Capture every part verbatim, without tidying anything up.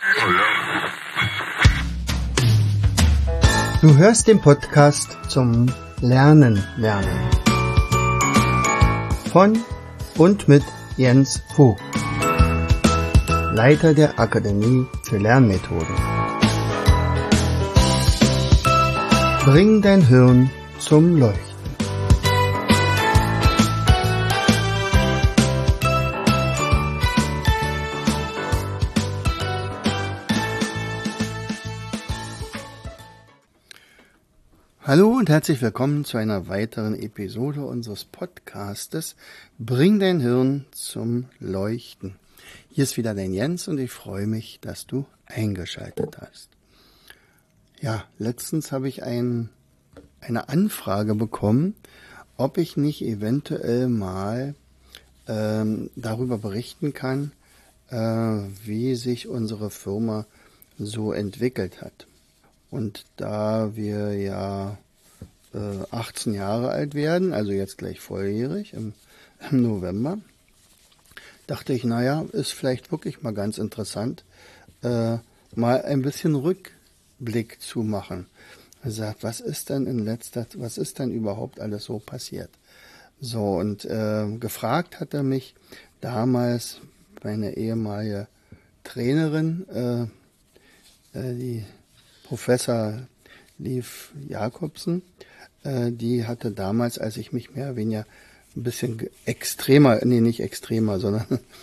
Du hörst den Podcast zum Lernen lernen von und mit Jens Vogt, Leiter der Akademie für Lernmethoden. Bring dein Hirn zum Leuchten. Hallo und herzlich willkommen zu einer weiteren Episode unseres Podcastes Bring dein Hirn zum Leuchten. Hier ist wieder dein Jens und ich freue mich, dass du eingeschaltet hast. Ja, letztens habe ich ein, eine Anfrage bekommen, ob ich nicht eventuell mal ähm, darüber berichten kann, äh, wie sich unsere Firma so entwickelt hat. Und da wir ja äh, achtzehn Jahre alt werden, also jetzt gleich volljährig im, im November, dachte ich, naja, ist vielleicht wirklich mal ganz interessant, äh, mal ein bisschen Rückblick zu machen. Er sagt, was ist denn in letzter, was ist denn überhaupt alles so passiert? So, und äh, gefragt hat er mich damals meine ehemalige Trainerin, äh, äh, die Professor Liv Jakobsen, äh, die hatte damals, als ich mich mehr oder weniger ein bisschen extremer, nee, nicht extremer, sondern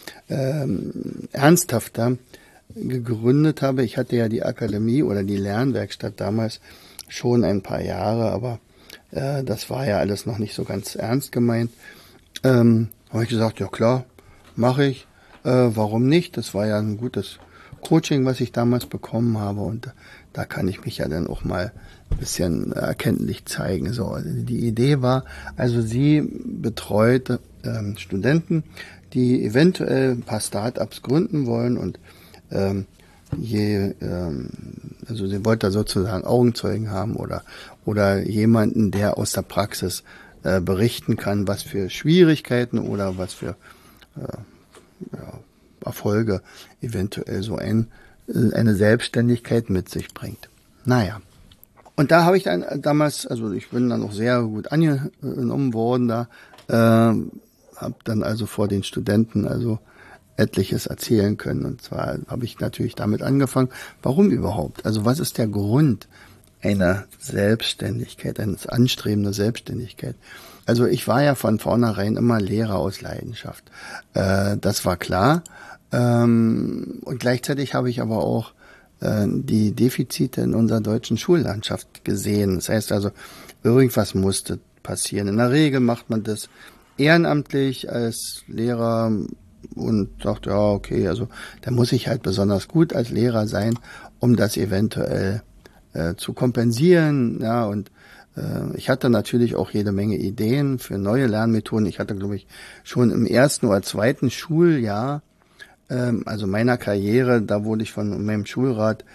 ähm, ernsthafter gegründet habe. Ich hatte ja die Akademie oder die Lernwerkstatt damals schon ein paar Jahre, aber äh, das war ja alles noch nicht so ganz ernst gemeint. Ähm, habe ich gesagt, ja klar, mache ich. Äh, warum nicht? Das war ja ein gutes Coaching, was ich damals bekommen habe, und da kann ich mich ja dann auch mal ein bisschen erkenntlich zeigen. So, die Idee war, also sie betreut ähm, Studenten, die eventuell ein paar Start-ups gründen wollen, und ähm, je, ähm, also sie wollte da sozusagen Augenzeugen haben oder oder jemanden, der aus der Praxis äh, berichten kann, was für Schwierigkeiten oder was für äh, ja, Erfolge eventuell so ein, eine Selbstständigkeit mit sich bringt. Naja. Und da habe ich dann damals, also ich bin dann auch sehr gut angenommen worden da, äh, habe dann also vor den Studenten also etliches erzählen können. Und zwar habe ich natürlich damit angefangen, warum überhaupt? Also was ist der Grund einer Selbstständigkeit, eines anstrebenden Selbstständigkeit? Also ich war ja von vornherein immer Lehrer aus Leidenschaft. Äh, das war klar. Ähm, und gleichzeitig habe ich aber auch äh, die Defizite in unserer deutschen Schullandschaft gesehen. Das heißt also, irgendwas musste passieren. In der Regel macht man das ehrenamtlich als Lehrer und sagt, ja, okay, also da muss ich halt besonders gut als Lehrer sein, um das eventuell äh, zu kompensieren. Ja, und äh, ich hatte natürlich auch jede Menge Ideen für neue Lernmethoden. Ich hatte, glaube ich, schon im ersten oder zweiten Schuljahr, ähm, also meiner Karriere, da wurde ich von meinem Schulrat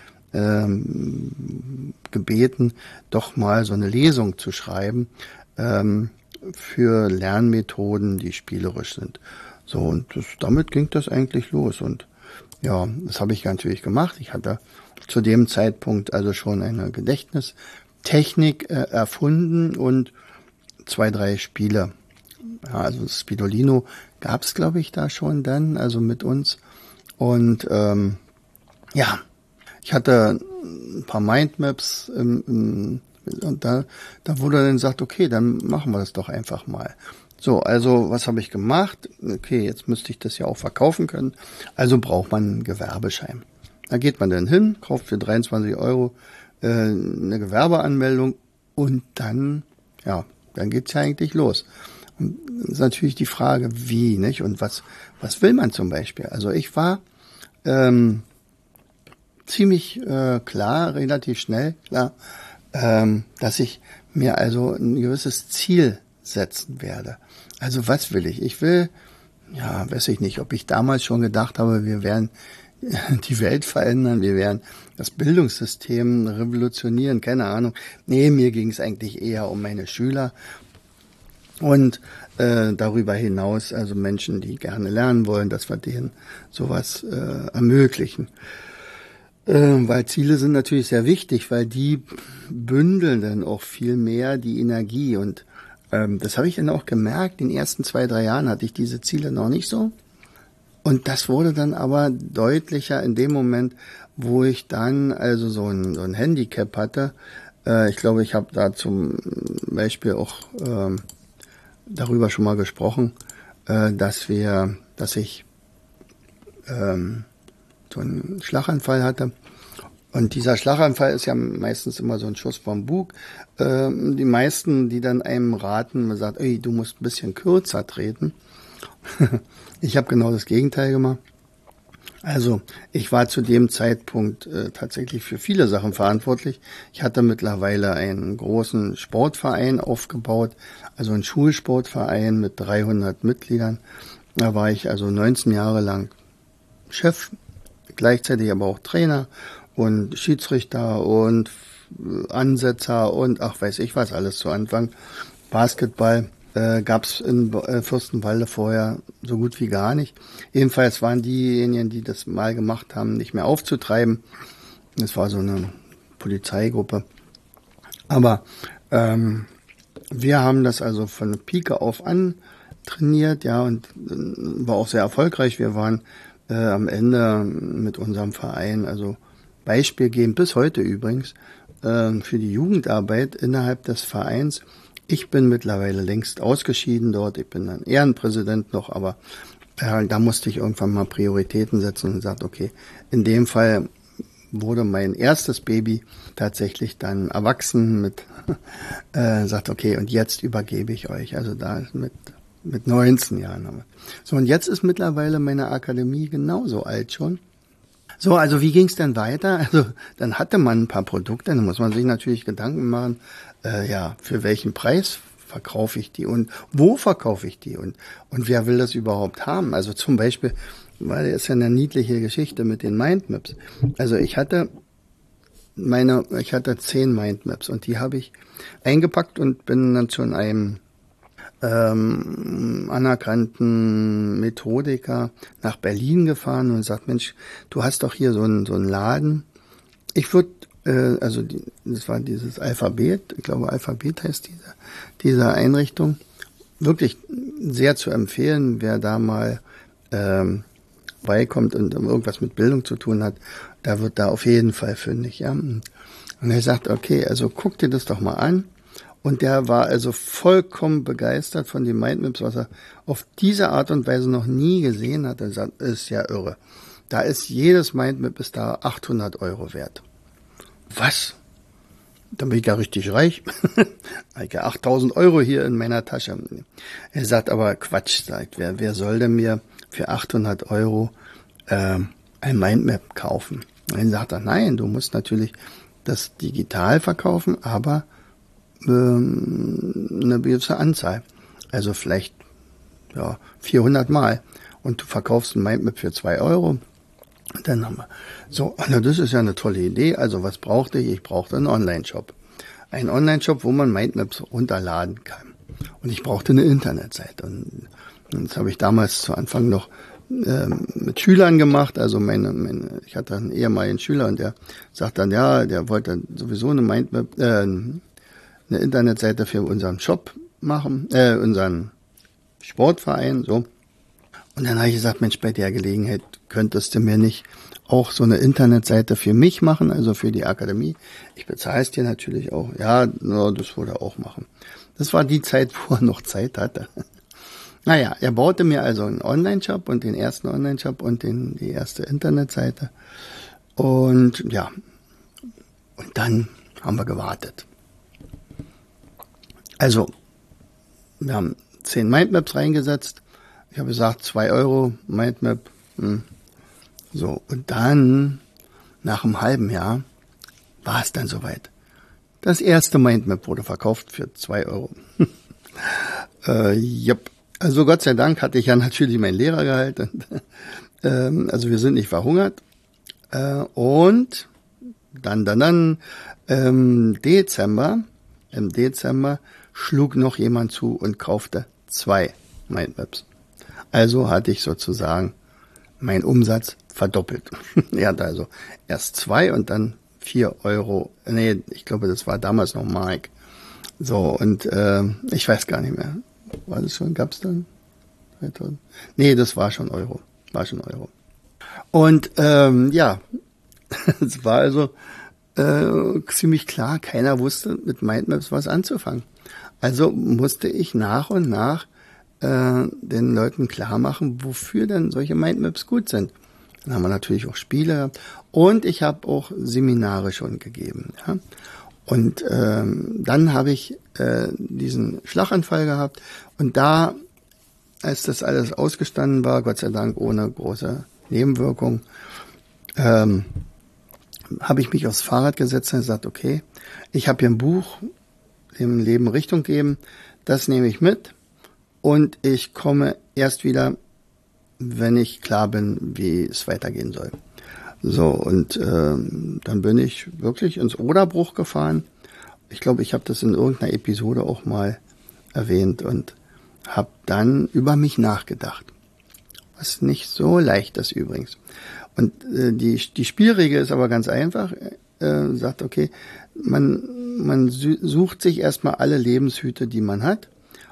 ähm, gebeten, doch mal so eine Lesung zu schreiben ähm, für Lernmethoden, die spielerisch sind. So, und das, damit ging das eigentlich los. Und ja, das habe ich natürlich gemacht. Ich hatte zu dem Zeitpunkt also schon eine Gedächtnistechnik äh, erfunden und zwei, drei Spiele. Ja, also Spidolino gab es, glaube ich, da schon dann, also mit uns. Und ähm, ja, ich hatte ein paar Mindmaps im, im, und da, da wurde dann gesagt, okay, dann machen wir das doch einfach mal. So, also was habe ich gemacht? Okay, jetzt müsste ich das ja auch verkaufen können. Also braucht man einen Gewerbeschein. Da geht man dann hin, kauft für dreiundzwanzig Euro äh, eine Gewerbeanmeldung und dann, ja, dann geht's ja eigentlich los. Und das ist natürlich die Frage, wie, nicht? Und was, was will man zum Beispiel? Also ich war ähm, ziemlich äh, klar, relativ schnell klar, ähm, dass ich mir also ein gewisses Ziel setzen werde. Also was will ich? Ich will, ja, weiß ich nicht, ob ich damals schon gedacht habe, wir werden die Welt verändern, wir werden das Bildungssystem revolutionieren, keine Ahnung. Nee, mir ging es eigentlich eher um meine Schüler und äh, darüber hinaus, also Menschen, die gerne lernen wollen, dass wir denen sowas äh, ermöglichen. Äh, weil Ziele sind natürlich sehr wichtig, weil die bündeln dann auch viel mehr die Energie. Und ähm, das habe ich dann auch gemerkt. In den ersten zwei, drei Jahren hatte ich diese Ziele noch nicht so. Und das wurde dann aber deutlicher in dem Moment, wo ich dann also so ein, so ein Handicap hatte. Äh, ich glaube, ich habe da zum Beispiel auch ähm, darüber schon mal gesprochen, äh, dass wir, dass ich ähm, so einen Schlaganfall hatte. Und dieser Schlaganfall ist ja meistens immer so ein Schuss vom Bug. Ähm, die meisten, die dann einem raten, man sagt, ey, du musst ein bisschen kürzer treten. Ich habe genau das Gegenteil gemacht. Also ich war zu dem Zeitpunkt äh, tatsächlich für viele Sachen verantwortlich. Ich hatte mittlerweile einen großen Sportverein aufgebaut, also einen Schulsportverein mit dreihundert Mitgliedern. Da war ich also neunzehn Jahre lang Chef, gleichzeitig aber auch Trainer und Schiedsrichter und Ansetzer und ach weiß ich was alles zu Anfang. Basketball äh, gab es in äh, Fürstenwalde vorher so gut wie gar nicht. Jedenfalls waren diejenigen, die das mal gemacht haben, nicht mehr aufzutreiben. Das war so eine Polizeigruppe. Aber ähm, wir haben das also von Pike auf an trainiert, ja, und äh, war auch sehr erfolgreich. Wir waren äh, am Ende mit unserem Verein, also beispielgebend bis heute übrigens, äh, für die Jugendarbeit innerhalb des Vereins. Ich bin mittlerweile längst ausgeschieden dort. Ich bin dann Ehrenpräsident noch, aber äh, da musste ich irgendwann mal Prioritäten setzen und gesagt, okay, in dem Fall wurde mein erstes Baby tatsächlich dann erwachsen mit, äh, sagt, okay, und jetzt übergebe ich euch. Also da mit, mit neunzehn Jahren. Aber. So, und jetzt ist mittlerweile meine Akademie genauso alt schon. So, also wie ging es denn weiter? Also dann hatte man ein paar Produkte, dann muss man sich natürlich Gedanken machen, äh, ja, für welchen Preis verkaufe ich die und wo verkaufe ich die und und wer will das überhaupt haben? Also zum Beispiel, weil das ist ja eine niedliche Geschichte mit den Mindmaps. Also ich hatte meine, ich hatte zehn Mindmaps und die habe ich eingepackt und bin dann zu einem ähm, anerkannten Methodiker nach Berlin gefahren und sagt, Mensch, du hast doch hier so einen so einen Laden. Ich würde, äh, also die, das war dieses Alphabet, ich glaube Alphabet heißt diese, diese Einrichtung, wirklich sehr zu empfehlen, wer da mal ähm, beikommt und irgendwas mit Bildung zu tun hat, da wird da auf jeden Fall fündig. Ja? Und er sagt, okay, also guck dir das doch mal an. Und der war also vollkommen begeistert von den Mindmaps, was er auf diese Art und Weise noch nie gesehen hat. Er sagt, ist ja irre. Da ist jedes Mindmap ist da achthundert Euro wert. Was? Dann bin ich ja richtig reich. Ich habe achttausend Euro hier in meiner Tasche. Er sagt aber Quatsch, sagt wer, wer soll denn mir für achthundert Euro äh, ein Mindmap kaufen? Und dann sagt er, nein, du musst natürlich das digital verkaufen, aber eine gewisse Anzahl. Also vielleicht ja, vierhundert Mal. Und du verkaufst ein Mindmap für zwei Euro. Und dann haben wir, so, also das ist ja eine tolle Idee. Also was brauchte ich? Ich brauchte einen Online-Shop. Ein Online-Shop, wo man Mindmaps runterladen kann. Und ich brauchte eine Internetseite. Und das habe ich damals zu Anfang noch ähm, mit Schülern gemacht. Also meine, meine, ich hatte einen ehemaligen Schüler und der sagt dann, ja, der wollte sowieso eine Mindmap, äh, eine Internetseite für unseren Shop machen, äh, unseren Sportverein, so. Und dann habe ich gesagt, Mensch, bei der Gelegenheit könntest du mir nicht auch so eine Internetseite für mich machen, also für die Akademie. Ich bezahle es dir natürlich auch. Ja, no, das würde er auch machen. Das war die Zeit, wo er noch Zeit hatte. Naja, er baute mir also einen Online-Shop und den ersten Online-Shop und den, die erste Internetseite. Und ja, und dann haben wir gewartet. Also, wir haben zehn Mindmaps reingesetzt. Ich habe gesagt, zwei Euro Mindmap. Hm. So, und dann, nach einem halben Jahr, war es dann soweit. Das erste Mindmap wurde verkauft für zwei Euro. äh, yep. Also Gott sei Dank hatte ich ja natürlich mein Lehrergehalt. Und, ähm, also wir sind nicht verhungert. Äh, und dann, dann, dann, ähm, Dezember, im Dezember schlug noch jemand zu und kaufte zwei Mindmaps. Also hatte ich sozusagen mein Umsatz verdoppelt. Er hat also erst zwei und dann vier Euro. Nee, ich glaube, das war damals noch Mark. So, und äh, ich weiß gar nicht mehr. War das schon, gab's dann? Nee, das war schon Euro. War schon Euro. Und ähm, ja, es war also äh, ziemlich klar, keiner wusste mit Mindmaps was anzufangen. Also musste ich nach und nach äh, den Leuten klar machen, wofür denn solche Mindmaps gut sind. Dann haben wir natürlich auch Spiele gehabt und ich habe auch Seminare schon gegeben. Ja? Und ähm, dann habe ich äh, diesen Schlaganfall gehabt und da, als das alles ausgestanden war, Gott sei Dank ohne große Nebenwirkung, ähm, habe ich mich aufs Fahrrad gesetzt und gesagt, okay, ich habe hier ein Buch, dem Leben Richtung geben, das nehme ich mit und ich komme erst wieder, wenn ich klar bin, wie es weitergehen soll. So, und ähm, dann bin ich wirklich ins Oderbruch gefahren. Ich glaube, ich habe das in irgendeiner Episode auch mal erwähnt und habe dann über mich nachgedacht. Was nicht so leicht ist übrigens. Und äh, die die Spielregel ist aber ganz einfach. Äh, sagt, okay, man, man sucht sich erstmal alle Lebenshüte, die man hat.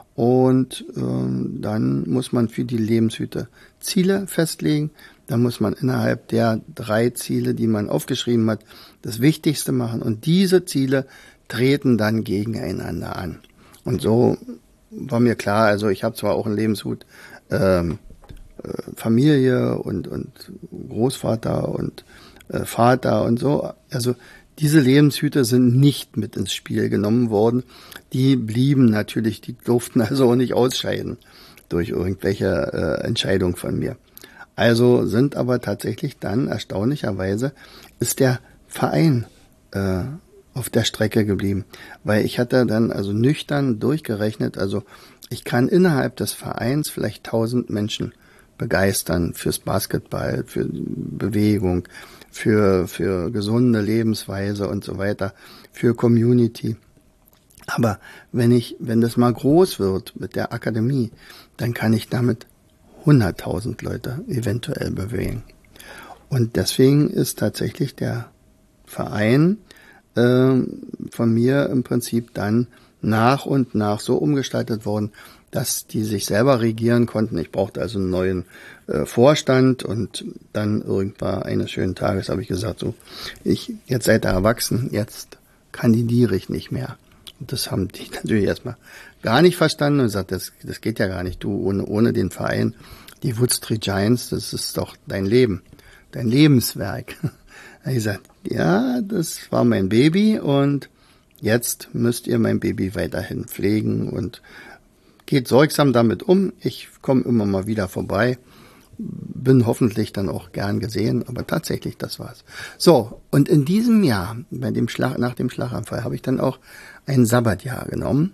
Und äh, dann muss man für die Lebenshüte Ziele festlegen. Dann muss man innerhalb der drei Ziele, die man aufgeschrieben hat, das Wichtigste machen. Und diese Ziele treten dann gegeneinander an. Und so war mir klar, also ich habe zwar auch einen Lebenshut, ähm, äh, Familie und, und Großvater und äh, Vater und so. Also diese Lebenshüte sind nicht mit ins Spiel genommen worden. Die blieben natürlich, die durften also auch nicht ausscheiden durch irgendwelche äh, Entscheidungen von mir. Also sind aber tatsächlich dann, erstaunlicherweise, ist der Verein äh, auf der Strecke geblieben. Weil ich hatte dann also nüchtern durchgerechnet, also ich kann innerhalb des Vereins vielleicht tausend Menschen begeistern fürs Basketball, für Bewegung, für, für gesunde Lebensweise und so weiter, für Community. Aber wenn ich, wenn das mal groß wird mit der Akademie, dann kann ich damit hunderttausend Leute eventuell bewegen. Und deswegen ist tatsächlich der Verein äh, von mir im Prinzip dann nach und nach so umgestaltet worden, dass die sich selber regieren konnten. Ich brauchte also einen neuen äh, Vorstand und dann irgendwann eines schönen Tages habe ich gesagt, so, ich, jetzt seid ihr erwachsen, jetzt kandidiere ich nicht mehr. Und das haben die natürlich erstmal gar nicht verstanden und gesagt, das, das geht ja gar nicht. Du, ohne, ohne den Verein, die Wood Street Giants, das ist doch dein Leben, dein Lebenswerk. Da habe ich gesagt, ja, das war mein Baby und jetzt müsst ihr mein Baby weiterhin pflegen und geht sorgsam damit um. Ich komme immer mal wieder vorbei, bin hoffentlich dann auch gern gesehen, aber tatsächlich, das war's. So, und in diesem Jahr, bei dem Schlag, nach dem Schlaganfall, habe ich dann auch ein Sabbatjahr genommen.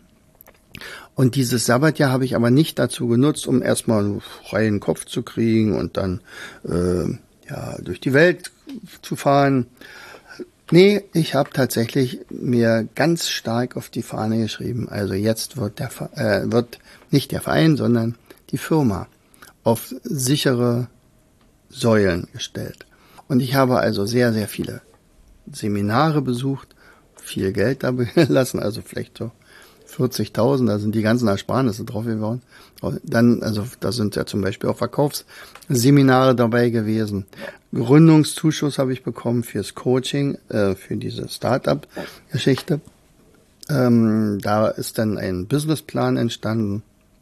Und dieses Sabbatjahr habe ich aber nicht dazu genutzt, um erstmal einen freien Kopf zu kriegen und dann äh, ja durch die Welt zu fahren. Nee, ich habe tatsächlich mir ganz stark auf die Fahne geschrieben. Also jetzt wird der äh, wird nicht der Verein, sondern die Firma auf sichere Säulen gestellt. Und ich habe also sehr, sehr viele Seminare besucht, viel Geld da gelassen, also vielleicht so vierzigtausend, da sind die ganzen Ersparnisse drauf geworden. Dann, also da sind ja zum Beispiel auch Verkaufsseminare dabei gewesen. Gründungszuschuss habe ich bekommen fürs Coaching, äh, für diese Start-up-Geschichte. Ähm, da ist dann ein Businessplan entstanden.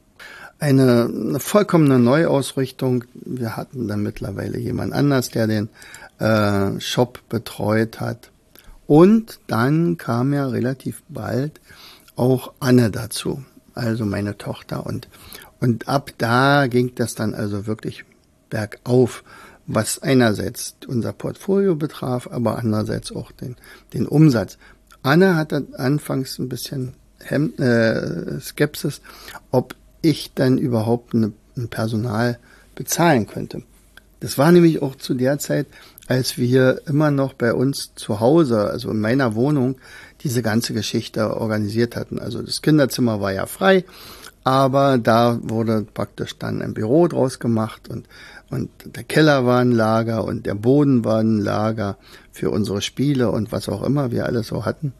Eine, eine vollkommene Neuausrichtung. Wir hatten dann mittlerweile jemand anders, der den äh, Shop betreut hat. Und dann kam ja relativ bald auch Anne dazu, also meine Tochter. Und, und ab da ging das dann also wirklich bergauf, was einerseits unser Portfolio betraf, aber andererseits auch den, den Umsatz. Anne hatte anfangs ein bisschen Hem- äh, Skepsis, ob ich dann überhaupt eine, ein Personal bezahlen könnte. Das war nämlich auch zu der Zeit, als wir immer noch bei uns zu Hause, also in meiner Wohnung, diese ganze Geschichte organisiert hatten. Also das Kinderzimmer war ja frei, aber da wurde praktisch dann ein Büro draus gemacht und Und der Keller war ein Lager und der Boden war ein Lager für unsere Spiele und was auch immer wir alles so hatten.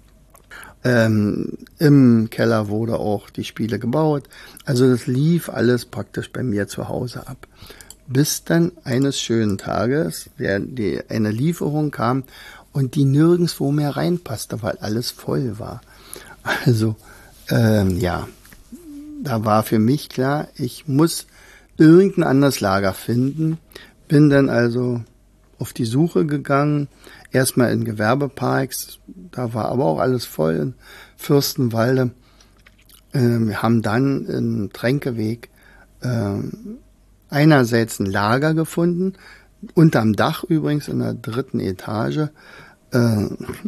Ähm, im Keller wurde auch die Spiele gebaut. Also das lief alles praktisch bei mir zu Hause ab. Bis dann eines schönen Tages der, die, eine Lieferung kam und die nirgendwo mehr reinpasste, weil alles voll war. Also, ähm, ja, da war für mich klar, ich muss irgendein anderes Lager finden. Bin dann also auf die Suche gegangen, erstmal in Gewerbeparks, da war aber auch alles voll in Fürstenwalde. Ähm, wir haben dann im Tränkeweg ähm, einerseits ein Lager gefunden, unterm Dach übrigens in der dritten Etage. Äh,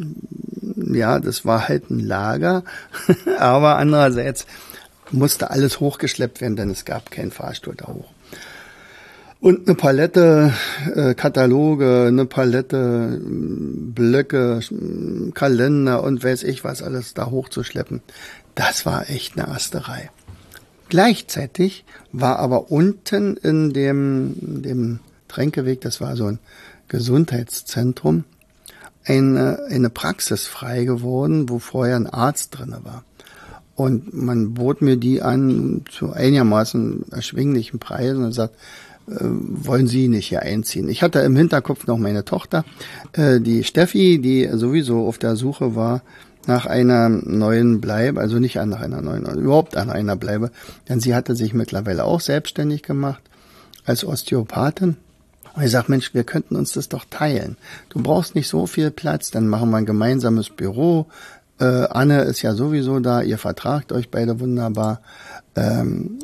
ja, das war halt ein Lager, aber andererseits musste alles hochgeschleppt werden, denn es gab keinen Fahrstuhl da hoch. Und eine Palette äh, Kataloge, eine Palette äh, Blöcke, äh, Kalender und weiß ich was alles da hochzuschleppen, das war echt eine Asterei. Gleichzeitig war aber unten in dem, dem Tränkeweg, das war so ein Gesundheitszentrum, eine, eine Praxis frei geworden, wo vorher ein Arzt drinne war. Und man bot mir die an zu einigermaßen erschwinglichen Preisen und sagt, äh, wollen Sie nicht hier einziehen? Ich hatte im Hinterkopf noch meine Tochter, äh, die Steffi, die sowieso auf der Suche war nach einer neuen Bleibe, also nicht nach einer neuen, überhaupt an einer Bleibe, denn sie hatte sich mittlerweile auch selbstständig gemacht als Osteopathin. Und ich sag, Mensch, wir könnten uns das doch teilen. Du brauchst nicht so viel Platz, dann machen wir ein gemeinsames Büro. Äh, Anne ist ja sowieso da, ihr vertragt euch beide wunderbar. Ähm,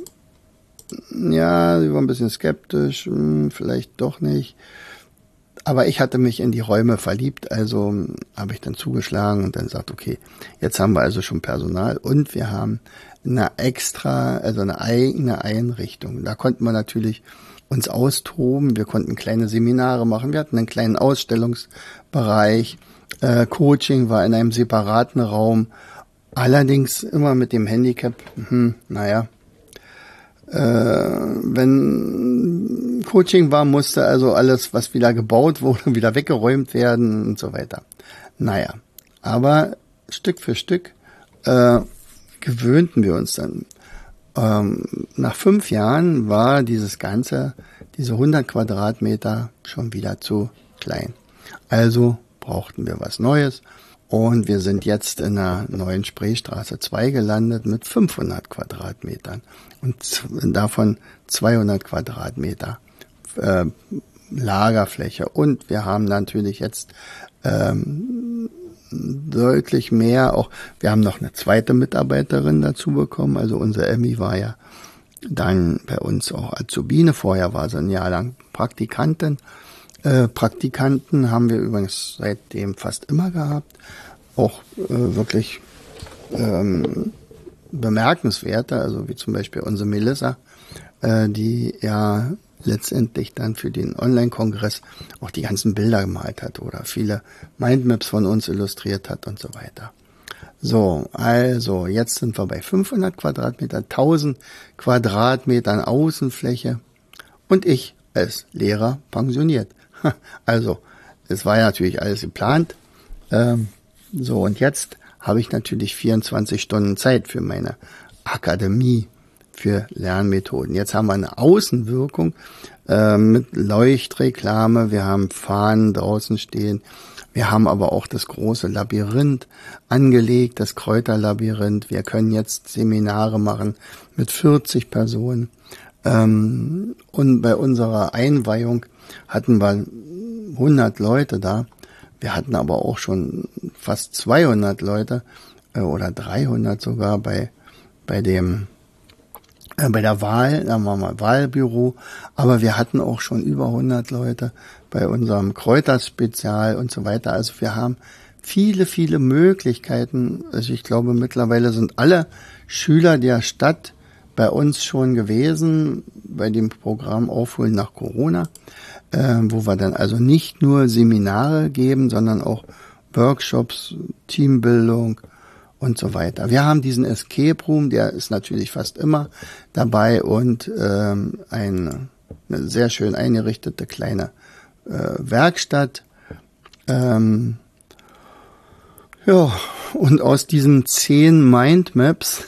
ja, sie war ein bisschen skeptisch, hm, vielleicht doch nicht. Aber ich hatte mich in die Räume verliebt, also habe ich dann zugeschlagen und dann gesagt, okay, jetzt haben wir also schon Personal und wir haben eine extra, also eine eigene Einrichtung. Da konnten wir natürlich uns austoben, wir konnten kleine Seminare machen, wir hatten einen kleinen Ausstellungsbereich, äh, Coaching war in einem separaten Raum, allerdings immer mit dem Handicap, hm, naja, äh, wenn Coaching war, musste also alles, was wieder gebaut wurde, wieder weggeräumt werden und so weiter. Naja, aber Stück für Stück äh, gewöhnten wir uns dann. Ähm, nach fünf Jahren war dieses Ganze, diese hundert Quadratmeter schon wieder zu klein. Also brauchten wir was Neues und wir sind jetzt in der neuen Spreestraße zwei gelandet mit fünfhundert Quadratmetern und davon zweihundert Quadratmeter äh, Lagerfläche und wir haben natürlich jetzt ähm, deutlich mehr, auch wir haben noch eine zweite Mitarbeiterin dazu bekommen, also unsere Emmy war ja dann bei uns auch Azubine, vorher war sie ein Jahr lang Praktikantin. Äh, Praktikanten haben wir übrigens seitdem fast immer gehabt, auch äh, wirklich ähm, bemerkenswerte, also wie zum Beispiel unsere Melissa, äh, die ja letztendlich dann für den Online-Kongress auch die ganzen Bilder gemalt hat oder viele Mindmaps von uns illustriert hat und so weiter. So, also jetzt sind wir bei fünfhundert Quadratmeter, tausend Quadratmetern Außenfläche und ich als Lehrer pensioniert. Also, es war ja natürlich alles geplant. Ähm, so, und jetzt habe ich natürlich vierundzwanzig Stunden Zeit für meine Akademie für Lernmethoden. Jetzt haben wir eine Außenwirkung äh, mit Leuchtreklame. Wir haben Fahnen draußen stehen. Wir haben aber auch das große Labyrinth angelegt, das Kräuterlabyrinth. Wir können jetzt Seminare machen mit vierzig Personen. Ähm, und bei unserer Einweihung hatten wir hundert Leute da. Wir hatten aber auch schon fast zweihundert Leute äh, oder dreihundert sogar bei bei dem äh, bei der Wahl, da waren wir Wahlbüro, aber wir hatten auch schon über hundert Leute bei unserem Kräuterspezial und so weiter. Also wir haben viele, viele Möglichkeiten. Also ich glaube, mittlerweile sind alle Schüler der Stadt bei uns schon gewesen, bei dem Programm Aufholen nach Corona, äh, wo wir dann also nicht nur Seminare geben, sondern auch Workshops, Teambildung und so weiter. Wir haben diesen Escape Room, der ist natürlich fast immer dabei und ähm, ein eine sehr schön eingerichtete kleine äh, Werkstatt. Ähm, ja, und aus diesen zehn Mindmaps,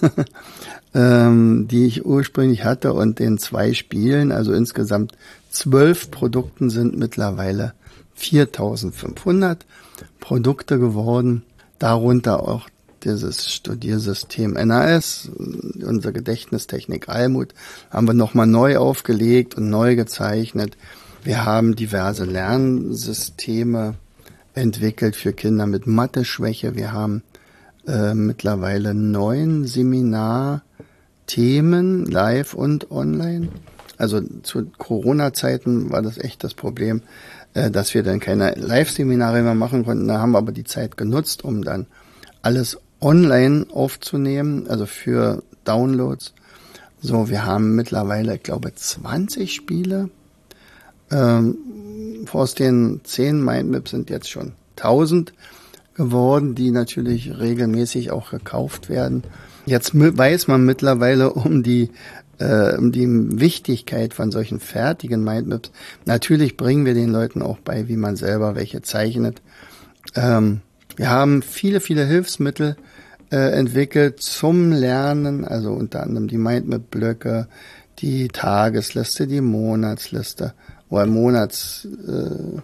ähm, die ich ursprünglich hatte und den zwei Spielen, also insgesamt zwölf Produkten, sind mittlerweile viertausendfünfhundert Produkte geworden, darunter auch dieses Studiersystem N A S, unsere Gedächtnistechnik Almut, haben wir nochmal neu aufgelegt und neu gezeichnet. Wir haben diverse Lernsysteme entwickelt für Kinder mit Mathe-Schwäche. Wir haben äh, mittlerweile neun Seminarthemen, live und online. Also zu Corona-Zeiten war das echt das Problem, äh, dass wir dann keine Live-Seminare mehr machen konnten. Da haben wir aber die Zeit genutzt, um dann alles online aufzunehmen, also für Downloads. So, wir haben mittlerweile, ich glaube, zwanzig Spiele. Ähm, aus den zehn Mindmaps sind jetzt schon tausend geworden, die natürlich regelmäßig auch gekauft werden. Jetzt weiß man mittlerweile um die äh, um die Wichtigkeit von solchen fertigen Mindmaps. Natürlich bringen wir den Leuten auch bei, wie man selber welche zeichnet. Ähm, wir haben viele, viele Hilfsmittel äh, entwickelt zum Lernen, also unter anderem die Mindmap-Blöcke, die Tagesliste, die Monatsliste oder Monatsplan.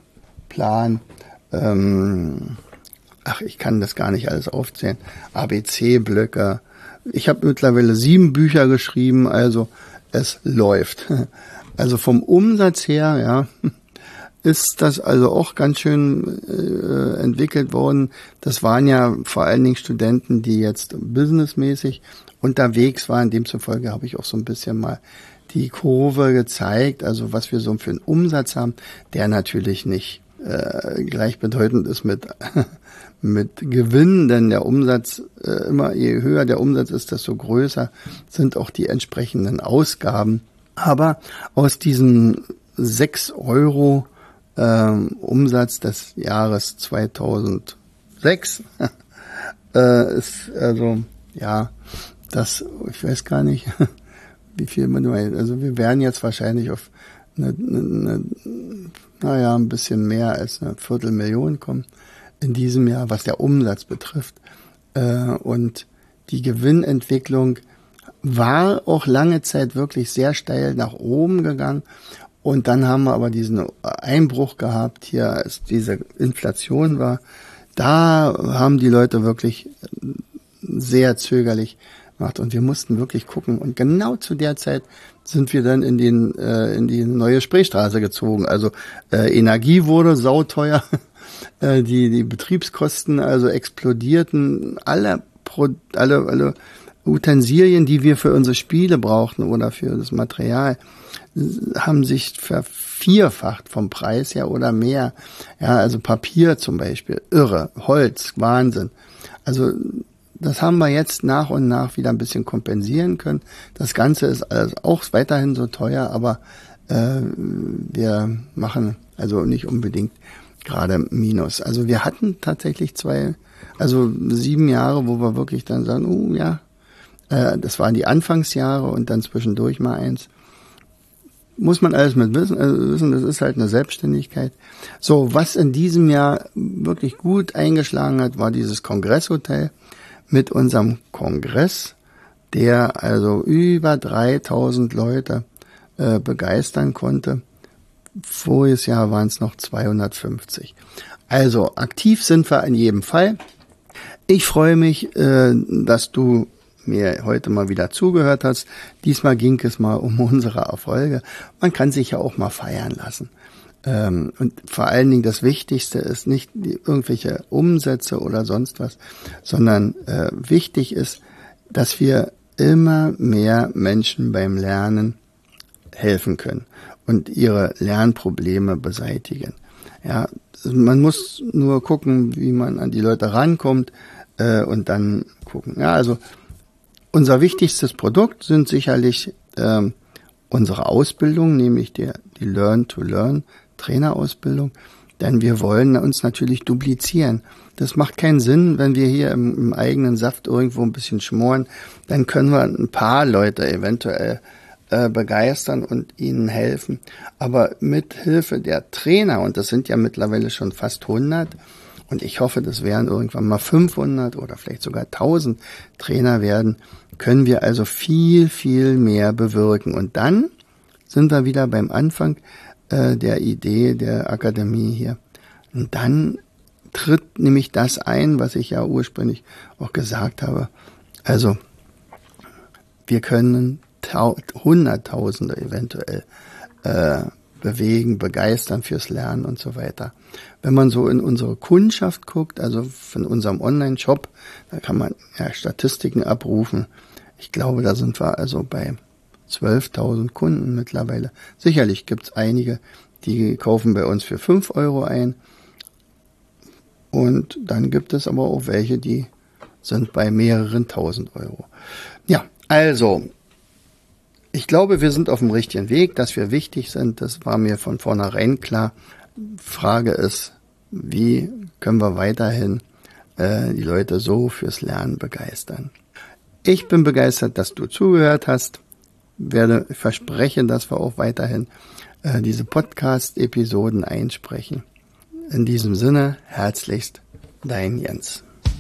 Äh, ähm, ach, ich kann das gar nicht alles aufzählen. A B C-Blöcke. Ich habe mittlerweile sieben Bücher geschrieben, also es läuft. Also vom Umsatz her, ja, ist das also auch ganz schön äh, entwickelt worden. Das waren ja vor allen Dingen Studenten, die jetzt businessmäßig unterwegs waren. Demzufolge habe ich auch so ein bisschen mal die Kurve gezeigt, also was wir so für einen Umsatz haben, der natürlich nicht äh, gleichbedeutend ist mit mit Gewinn, denn der Umsatz, äh, immer je höher der Umsatz ist, desto größer sind auch die entsprechenden Ausgaben. Aber aus diesem sechs Euro ähm, Umsatz des Jahres zweitausendsechs äh, ist also, ja, das, ich weiß gar nicht, wie viel man meint. Also wir werden jetzt wahrscheinlich auf eine, eine, eine, naja, ein bisschen mehr als eine Viertelmillion kommen in diesem Jahr, was der Umsatz betrifft. Äh, und die Gewinnentwicklung war auch lange Zeit wirklich sehr steil nach oben gegangen. Und dann haben wir aber diesen Einbruch gehabt, hier als diese Inflation war. Da haben die Leute wirklich sehr zögerlich gemacht und wir mussten wirklich gucken. Und genau zu der Zeit sind wir dann in den äh, in die neue Spreestraße gezogen. Also äh, Energie wurde sauteuer, äh, die die Betriebskosten also explodierten. Alle Pro, alle alle Utensilien, die wir für unsere Spiele brauchten oder für das Material, haben sich vervierfacht vom Preis her oder mehr. Ja, also Papier zum Beispiel, irre, Holz, Wahnsinn. Also das haben wir jetzt nach und nach wieder ein bisschen kompensieren können. Das Ganze ist also auch weiterhin so teuer, aber äh, wir machen also nicht unbedingt gerade Minus. Also wir hatten tatsächlich zwei, also sieben Jahre, wo wir wirklich dann sagen, oh ja, äh, das waren die Anfangsjahre und dann zwischendurch mal eins. Muss man alles mit wissen, also wissen, das ist halt eine Selbstständigkeit. So, was in diesem Jahr wirklich gut eingeschlagen hat, war dieses Kongresshotel mit unserem Kongress, der also über dreitausend Leute äh, begeistern konnte. Voriges Jahr waren es noch zweihundertfünfzig. Also aktiv sind wir in jedem Fall. Ich freue mich, äh, dass du mir heute mal wieder zugehört hast. Diesmal ging es mal um unsere Erfolge. Man kann sich ja auch mal feiern lassen. Ähm, und vor allen Dingen das Wichtigste ist nicht die, irgendwelche Umsätze oder sonst was, sondern äh, wichtig ist, dass wir immer mehr Menschen beim Lernen helfen können und ihre Lernprobleme beseitigen. Ja, man muss nur gucken, wie man an die Leute rankommt äh, und dann gucken. Ja, also unser wichtigstes Produkt sind sicherlich ähm, unsere Ausbildung, nämlich der, die Learn-to-Learn-Trainerausbildung, denn wir wollen uns natürlich duplizieren. Das macht keinen Sinn, wenn wir hier im, im eigenen Saft irgendwo ein bisschen schmoren, dann können wir ein paar Leute eventuell äh, begeistern und ihnen helfen. Aber mit Hilfe der Trainer, und das sind ja mittlerweile schon fast hundert, und ich hoffe, das werden irgendwann mal fünfhundert oder vielleicht sogar tausend Trainer werden, können wir also viel, viel mehr bewirken. Und dann sind wir wieder beim Anfang äh, der Idee der Akademie hier. Und dann tritt nämlich das ein, was ich ja ursprünglich auch gesagt habe. Also wir können tau- Hunderttausende eventuell äh, bewegen, begeistern fürs Lernen und so weiter. Wenn man so in unsere Kundschaft guckt, also von unserem Online-Shop, da kann man ja Statistiken abrufen. Ich glaube, da sind wir also bei zwölftausend Kunden mittlerweile. Sicherlich gibt es einige, die kaufen bei uns für fünf Euro ein. Und dann gibt es aber auch welche, die sind bei mehreren tausend Euro. Ja, also, ich glaube, wir sind auf dem richtigen Weg, dass wir wichtig sind. Das war mir von vornherein klar. Frage ist, wie können wir weiterhin äh, die Leute so fürs Lernen begeistern? Ich bin begeistert, dass du zugehört hast. Werde verspreche, dass wir auch weiterhin äh, diese Podcast-Episoden einsprechen. In diesem Sinne, herzlichst, dein Jens.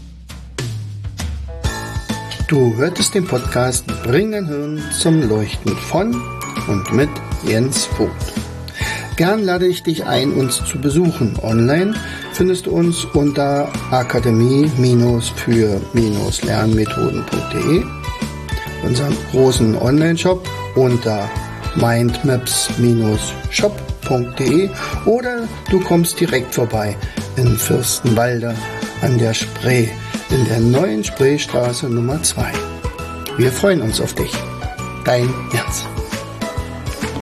Du hörtest den Podcast Bring dein Hirn zum Leuchten von und mit Jens Vogt. Gern lade ich dich ein, uns zu besuchen. Online findest du uns unter akademie für lernmethoden punkt de, unseren großen Online-Shop unter mindmaps shop punkt de oder du kommst direkt vorbei in Fürstenwalde an der Spree, in der neuen Spreestraße Nummer zwei. Wir freuen uns auf dich. Dein Jens.